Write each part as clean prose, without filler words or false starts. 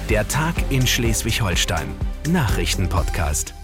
Der Tag in Schleswig-Holstein. Nachrichtenpodcast.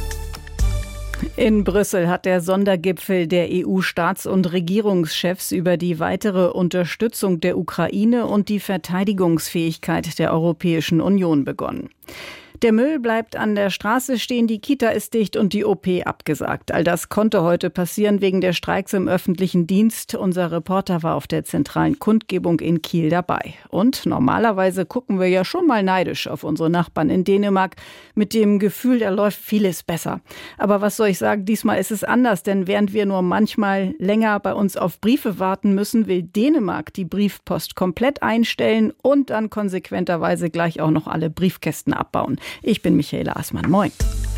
In Brüssel hat der Sondergipfel der EU-Staats- und Regierungschefs über die weitere Unterstützung der Ukraine und die Verteidigungsfähigkeit der Europäischen Union begonnen. Der Müll bleibt an der Straße stehen, die Kita ist dicht und die OP abgesagt. All das konnte heute passieren wegen der Streiks im öffentlichen Dienst. Unser Reporter war auf der zentralen Kundgebung in Kiel dabei. Und normalerweise gucken wir ja schon mal neidisch auf unsere Nachbarn in Dänemark mit dem Gefühl, da läuft vieles besser. Aber was soll ich sagen, diesmal ist es anders, denn während wir nur manchmal länger bei uns auf Briefe warten müssen, will Dänemark die Briefpost komplett einstellen und dann konsequenterweise gleich auch noch alle Briefkästen abbauen. Ich bin Michaela Assmann. Moin.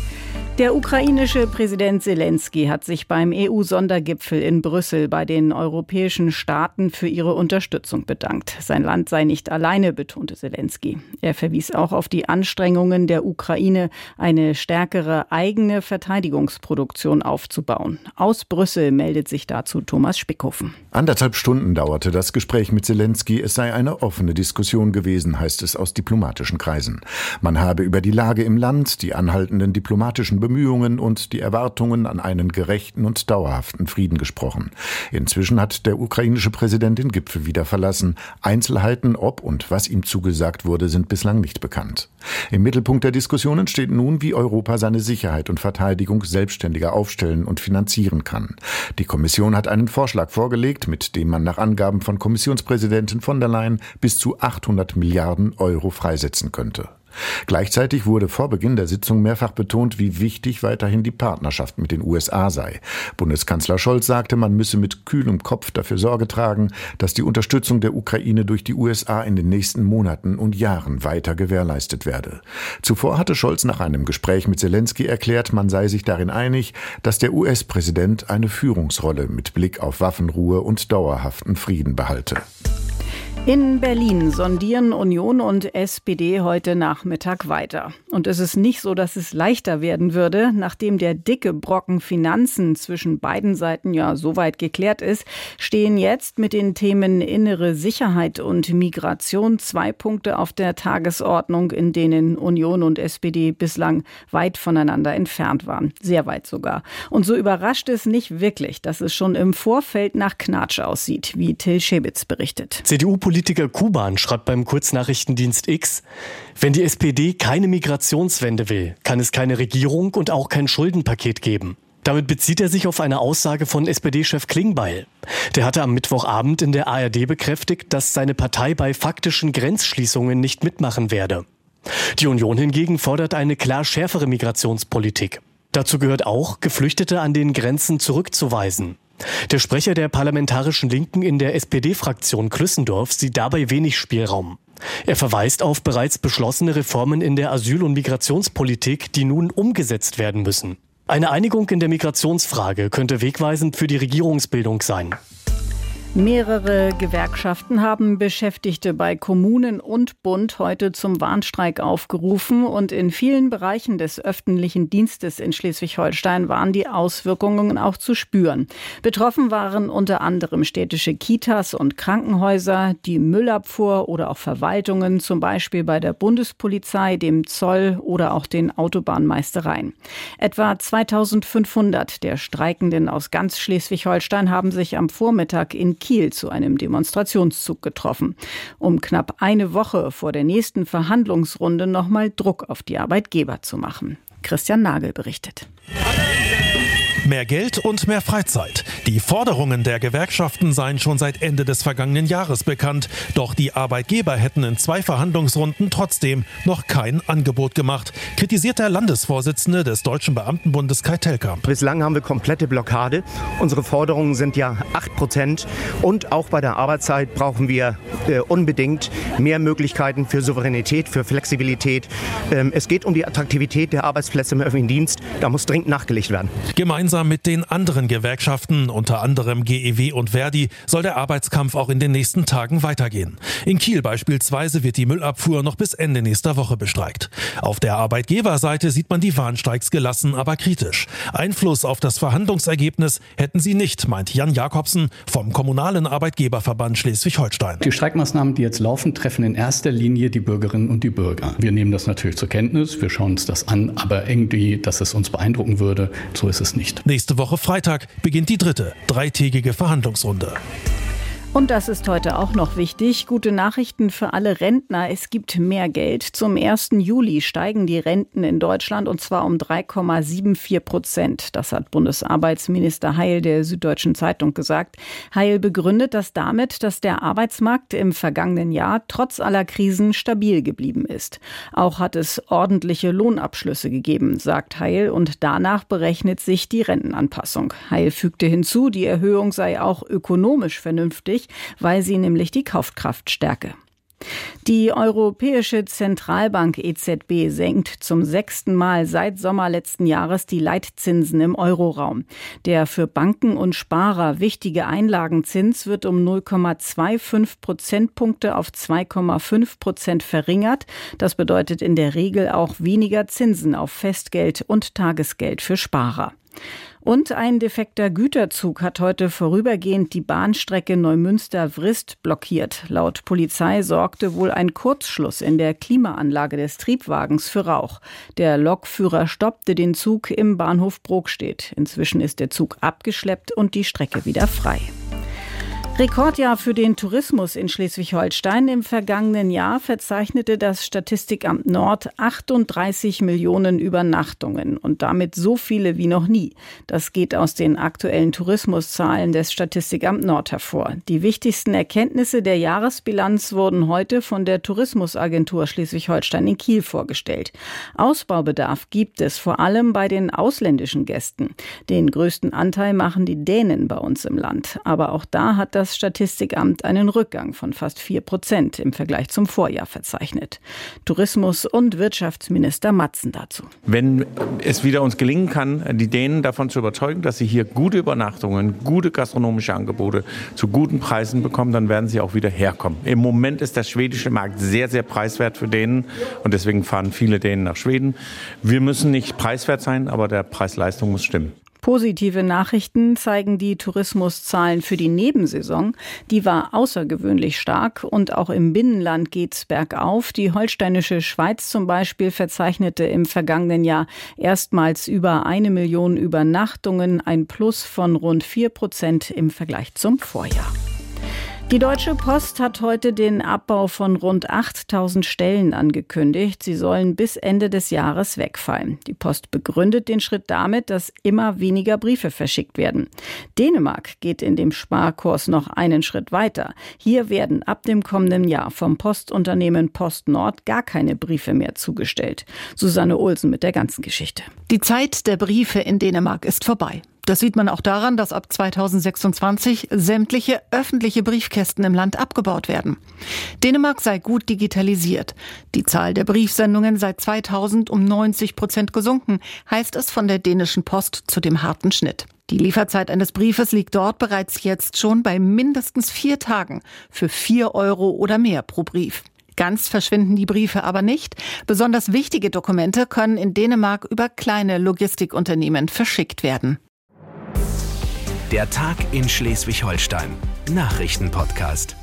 Der ukrainische Präsident Selenskyj hat sich beim EU-Sondergipfel in Brüssel bei den europäischen Staaten für ihre Unterstützung bedankt. Sein Land sei nicht alleine, betonte Selenskyj. Er verwies auch auf die Anstrengungen der Ukraine, eine stärkere eigene Verteidigungsproduktion aufzubauen. Aus Brüssel meldet sich dazu Thomas Spickhofen. 1,5 Stunden dauerte das Gespräch mit Selenskyj. Es sei eine offene Diskussion gewesen, heißt es aus diplomatischen Kreisen. Man habe über die Lage im Land, die anhaltenden diplomatischen Bemühungen und die Erwartungen an einen gerechten und dauerhaften Frieden gesprochen. Inzwischen hat der ukrainische Präsident den Gipfel wieder verlassen. Einzelheiten, ob und was ihm zugesagt wurde, sind bislang nicht bekannt. Im Mittelpunkt der Diskussionen steht nun, wie Europa seine Sicherheit und Verteidigung selbstständiger aufstellen und finanzieren kann. Die Kommission hat einen Vorschlag vorgelegt, mit dem man nach Angaben von Kommissionspräsidentin von der Leyen bis zu 800 Milliarden Euro freisetzen könnte. Gleichzeitig wurde vor Beginn der Sitzung mehrfach betont, wie wichtig weiterhin die Partnerschaft mit den USA sei. Bundeskanzler Scholz sagte, man müsse mit kühlem Kopf dafür Sorge tragen, dass die Unterstützung der Ukraine durch die USA in den nächsten Monaten und Jahren weiter gewährleistet werde. Zuvor hatte Scholz nach einem Gespräch mit Selenskyj erklärt, man sei sich darin einig, dass der US-Präsident eine Führungsrolle mit Blick auf Waffenruhe und dauerhaften Frieden behalte. In Berlin sondieren Union und SPD heute Nachmittag weiter. Und es ist nicht so, dass es leichter werden würde. Nachdem der dicke Brocken Finanzen zwischen beiden Seiten ja soweit geklärt ist, stehen jetzt mit den Themen innere Sicherheit und Migration 2 Punkte auf der Tagesordnung, in denen Union und SPD bislang weit voneinander entfernt waren. Sehr weit sogar. Und so überrascht es nicht wirklich, dass es schon im Vorfeld nach Knatsch aussieht, wie Till Schäbitz berichtet. Politiker Kuban schreibt beim Kurznachrichtendienst X, wenn die SPD keine Migrationswende will, kann es keine Regierung und auch kein Schuldenpaket geben. Damit bezieht er sich auf eine Aussage von SPD-Chef Klingbeil. Der hatte am Mittwochabend in der ARD bekräftigt, dass seine Partei bei faktischen Grenzschließungen nicht mitmachen werde. Die Union hingegen fordert eine klar schärfere Migrationspolitik. Dazu gehört auch, Geflüchtete an den Grenzen zurückzuweisen. Der Sprecher der parlamentarischen Linken in der SPD-Fraktion Klüssendorf sieht dabei wenig Spielraum. Er verweist auf bereits beschlossene Reformen in der Asyl- und Migrationspolitik, die nun umgesetzt werden müssen. Eine Einigung in der Migrationsfrage könnte wegweisend für die Regierungsbildung sein. Mehrere Gewerkschaften haben Beschäftigte bei Kommunen und Bund heute zum Warnstreik aufgerufen und in vielen Bereichen des öffentlichen Dienstes in Schleswig-Holstein waren die Auswirkungen auch zu spüren. Betroffen waren unter anderem städtische Kitas und Krankenhäuser, die Müllabfuhr oder auch Verwaltungen, zum Beispiel bei der Bundespolizei, dem Zoll oder auch den Autobahnmeistereien. Etwa 2500 der Streikenden aus ganz Schleswig-Holstein haben sich am Vormittag in Kiel zu einem Demonstrationszug getroffen, um knapp eine Woche vor der nächsten Verhandlungsrunde nochmal Druck auf die Arbeitgeber zu machen. Christian Nagel berichtet. Mehr Geld und mehr Freizeit. Die Forderungen der Gewerkschaften seien schon seit Ende des vergangenen Jahres bekannt. Doch die Arbeitgeber hätten in 2 Verhandlungsrunden trotzdem noch kein Angebot gemacht, kritisiert der Landesvorsitzende des Deutschen Beamtenbundes Kai Telkamp. Bislang haben wir komplette Blockade. Unsere Forderungen sind ja 8%. Und auch bei der Arbeitszeit brauchen wir unbedingt mehr Möglichkeiten für Souveränität, für Flexibilität. Es geht um die Attraktivität der Arbeitsplätze im öffentlichen Dienst. Da muss dringend nachgelegt werden. Gemeinsam Gemeinsam mit den anderen Gewerkschaften, unter anderem GEW und Verdi, soll der Arbeitskampf auch in den nächsten Tagen weitergehen. In Kiel beispielsweise wird die Müllabfuhr noch bis Ende nächster Woche bestreikt. Auf der Arbeitgeberseite sieht man die Warnstreiks gelassen, aber kritisch. Einfluss auf das Verhandlungsergebnis hätten sie nicht, meint Jan Jakobsen vom Kommunalen Arbeitgeberverband Schleswig-Holstein. Die Streikmaßnahmen, die jetzt laufen, treffen in erster Linie die Bürgerinnen und die Bürger. Wir nehmen das natürlich zur Kenntnis, wir schauen uns das an, aber irgendwie, dass es uns beeindrucken würde, so ist es nicht. Nächste Woche Freitag beginnt die dritte, dreitägige Verhandlungsrunde. Und das ist heute auch noch wichtig. Gute Nachrichten für alle Rentner. Es gibt mehr Geld. Zum 1. Juli steigen die Renten in Deutschland und zwar um 3,74%. Das hat Bundesarbeitsminister Heil der Süddeutschen Zeitung gesagt. Heil begründet das damit, dass der Arbeitsmarkt im vergangenen Jahr trotz aller Krisen stabil geblieben ist. Auch hat es ordentliche Lohnabschlüsse gegeben, sagt Heil, und danach berechnet sich die Rentenanpassung. Heil fügte hinzu, die Erhöhung sei auch ökonomisch vernünftig, weil sie nämlich die Kaufkraft stärke. Die Europäische Zentralbank EZB senkt zum 6. Mal seit Sommer letzten Jahres die Leitzinsen im Euroraum. Der für Banken und Sparer wichtige Einlagenzins wird um 0,25 Prozentpunkte auf 2,5% verringert. Das bedeutet in der Regel auch weniger Zinsen auf Festgeld und Tagesgeld für Sparer. Und ein defekter Güterzug hat heute vorübergehend die Bahnstrecke Neumünster-Wrist blockiert. Laut Polizei sorgte wohl ein Kurzschluss in der Klimaanlage des Triebwagens für Rauch. Der Lokführer stoppte den Zug im Bahnhof Brokstedt. Inzwischen ist der Zug abgeschleppt und die Strecke wieder frei. Rekordjahr für den Tourismus in Schleswig-Holstein. Im vergangenen Jahr verzeichnete das Statistikamt Nord 38 Millionen Übernachtungen und damit so viele wie noch nie. Das geht aus den aktuellen Tourismuszahlen des Statistikamt Nord hervor. Die wichtigsten Erkenntnisse der Jahresbilanz wurden heute von der Tourismusagentur Schleswig-Holstein in Kiel vorgestellt. Ausbaubedarf gibt es vor allem bei den ausländischen Gästen. Den größten Anteil machen die Dänen bei uns im Land. Aber auch da hat das Statistikamt einen Rückgang von fast 4% im Vergleich zum Vorjahr verzeichnet. Tourismus- und Wirtschaftsminister Matzen dazu. Wenn es wieder uns gelingen kann, die Dänen davon zu überzeugen, dass sie hier gute Übernachtungen, gute gastronomische Angebote zu guten Preisen bekommen, dann werden sie auch wieder herkommen. Im Moment ist der schwedische Markt sehr, sehr preiswert für Dänen und deswegen fahren viele Dänen nach Schweden. Wir müssen nicht preiswert sein, aber der Preis-Leistung muss stimmen. Positive Nachrichten zeigen die Tourismuszahlen für die Nebensaison. Die war außergewöhnlich stark und auch im Binnenland geht's bergauf. Die holsteinische Schweiz zum Beispiel verzeichnete im vergangenen Jahr erstmals über 1 Million Übernachtungen, ein Plus von rund 4% im Vergleich zum Vorjahr. Die Deutsche Post hat heute den Abbau von rund 8.000 Stellen angekündigt. Sie sollen bis Ende des Jahres wegfallen. Die Post begründet den Schritt damit, dass immer weniger Briefe verschickt werden. Dänemark geht in dem Sparkurs noch einen Schritt weiter. Hier werden ab dem kommenden Jahr vom Postunternehmen PostNord gar keine Briefe mehr zugestellt. Susanne Olsen mit der ganzen Geschichte. Die Zeit der Briefe in Dänemark ist vorbei. Das sieht man auch daran, dass ab 2026 sämtliche öffentliche Briefkästen im Land abgebaut werden. Dänemark sei gut digitalisiert. Die Zahl der Briefsendungen sei 2000 um 90% gesunken, heißt es von der dänischen Post zu dem harten Schnitt. Die Lieferzeit eines Briefes liegt dort bereits jetzt schon bei mindestens 4 Tagen für 4 Euro oder mehr pro Brief. Ganz verschwinden die Briefe aber nicht. Besonders wichtige Dokumente können in Dänemark über kleine Logistikunternehmen verschickt werden. Der Tag in Schleswig-Holstein. Nachrichtenpodcast.